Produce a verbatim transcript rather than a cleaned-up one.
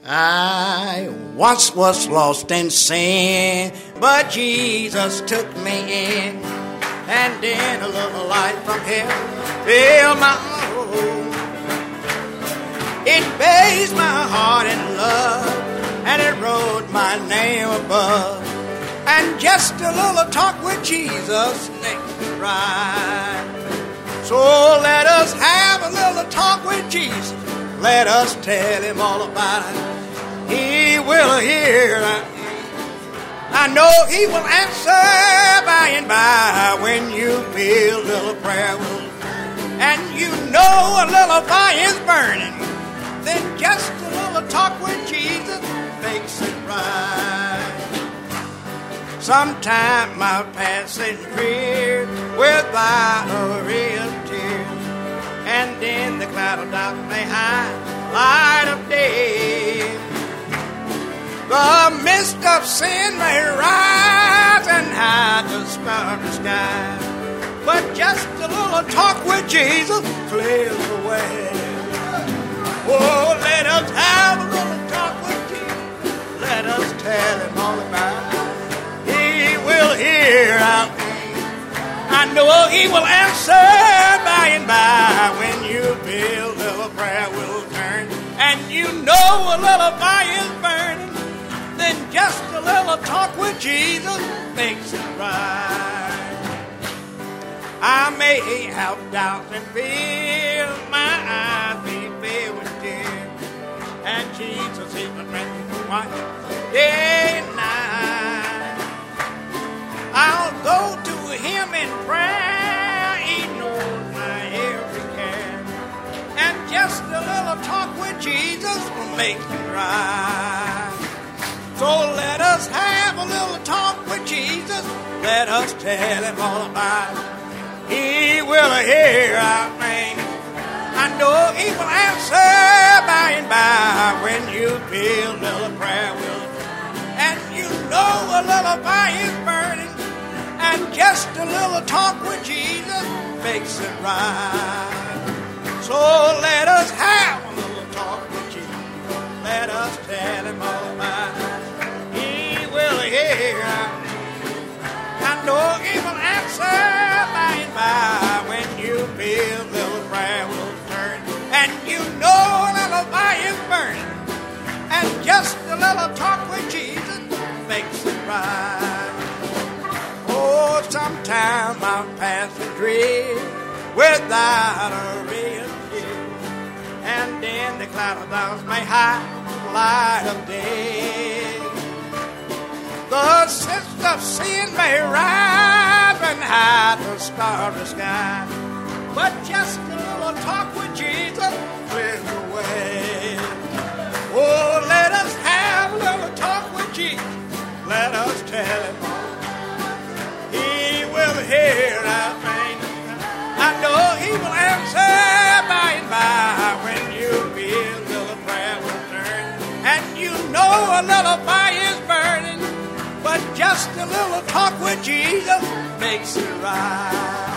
I once was lost in sin, but Jesus took me in, and then a little light from heaven filled my home. It bathed my heart in love, and it wrote my name above. And just a little talk with Jesus makes me right. So let us have a little talk with Jesus. Let us tell him all about it. He will hear. I know he will answer by and by when you feel a little prayer will. And you know a little fire is burning. Then just a little talk with Jesus makes it right. Sometime my passing fear without a real tear, and then the cloud of darkness may hide light of day. The mist of sin may rise and hide the starry sky, but just a little talk with Jesus clears the way. Oh, let us have a little talk with Jesus. Let us tell him all about it. He will hear our pain. I know he will answer by and by when you feel a little prayer will turn, and you know a little fire is burning. Then just a little talk with Jesus makes it right. I may have doubts and fear, my eyes be filled with tears, and Jesus is my refuge one day and night. I'll go to him in prayer, he knows my every care, and just a little talk with Jesus will make it right. So let us have a little talk with Jesus. Let us tell him all about it. He will hear our pain. I know he will answer by and by when you feel a little prayer will. And you know a little fire is burning, and just a little talk with Jesus makes it right. So let us have a little talk with Jesus. Let us tell him all about it. Will hear. I know he will answer by and by when you feel a little prayer will turn, and you know a little fire is burning, and just a little talk with Jesus makes it right. Oh, sometime I'm passing dream without a real tear, and then the cloud of clouds may hide the light of day. The sense of sin may rise and hide the starry sky, but just a little talk with Jesus clears the way. Oh, let us have a little talk with Jesus. Let us tell him all. He will hear our pain. I know he will answer by and by when you feel a little prayer will turn, and you know a little fire is burning. But just a little talk with Jesus makes it right.